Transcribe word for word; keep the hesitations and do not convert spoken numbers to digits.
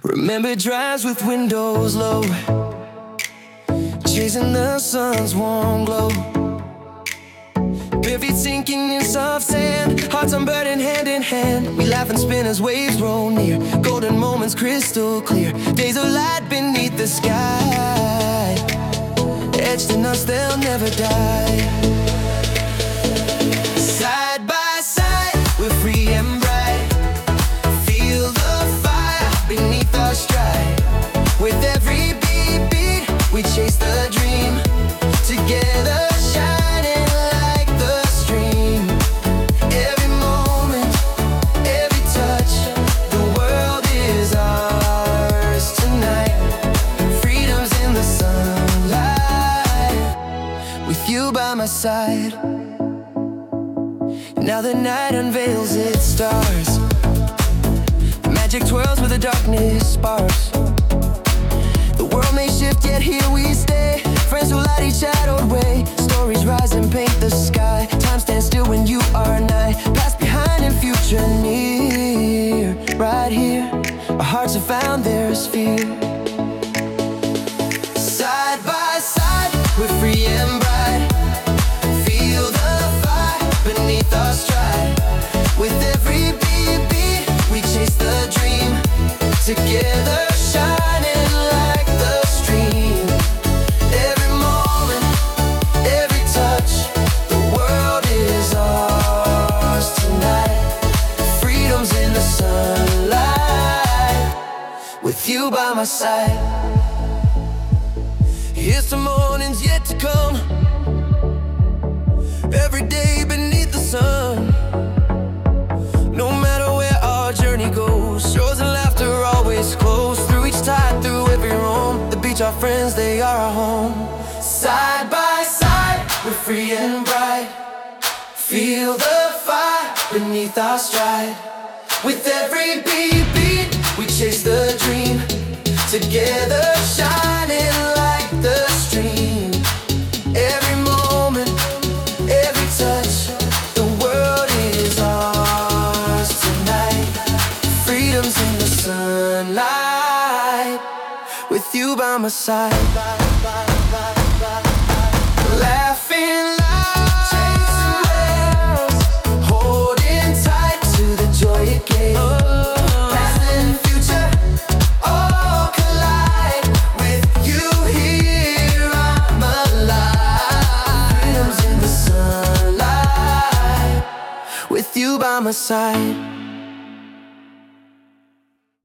Remember drives with windows low, chasing the sun's warm glow. Bare feet sinking in soft sand, hearts unburdened hand in hand. We laugh and spin as waves roll near, golden moments crystal clear. Days of light beneath the sky, etched in us, they'll never die. Side by side, we're free and bright. Feel the fire beneath our stride. With every beat, beat, we chase the dream. Together, shining like the stream. Every moment, every touch, the world is ours tonight. Freedom's in the sunlight, with you by my side. Now the night unveils its stars, magic twirls where the darkness sparks. The world may shift, yet here we stay. Friends who light each shadowed way. Stories rise and paint the sky. Time stands still when you are nigh. Past, behind, and future near. Right here, our hearts have found their sphere. Side by side, we're free and bright. Feel the fire beneath our stride. With every beat, beat, we chase the dream. Together, shining like the stream. Every moment, every touch, the world is ours tonight. Freedom's in the sunlight, with you by my side. Here's some mornings yet to come, every day beneath the sun. No matter where our journey goes, shores and laughter always close. Through each tide, through every roam, the beach, our friends, they are our home. Side by side, we're free and bright. Feel the fire beneath our stride. With every beat, beat, we chase the dream. Together, shining like the stream. Every moment, every touch, the world is ours tonight. Freedom's in the sunlight, with you by my side. Laughing loud, chasing waves, holding tight to the joy it gave. Past and future all collide. With you here, I'm alive. Freedom's in the sunlight, with you by my side.